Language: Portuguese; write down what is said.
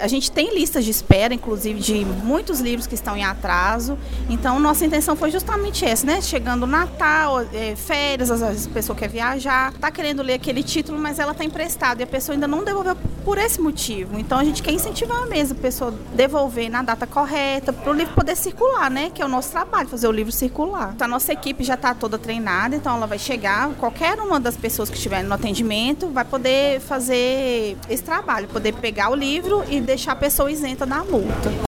A gente tem listas de espera, inclusive, de muitos livros que estão em atraso. Então, nossa intenção foi justamente essa, né? Chegando o Natal, férias, às vezes a pessoa quer viajar, tá querendo ler aquele título, mas ela tá emprestada e a pessoa ainda não devolveu por esse motivo. Então, a gente quer incentivar mesmo a pessoa devolver na data correta, para o livro poder circular, né? Que é o nosso trabalho, fazer o livro circular. Então, a nossa equipe já está toda treinada, então ela vai chegar, qualquer uma das pessoas que estiver no atendimento vai poder fazer esse trabalho, poder pegar o livro e deixar a pessoa isenta da multa.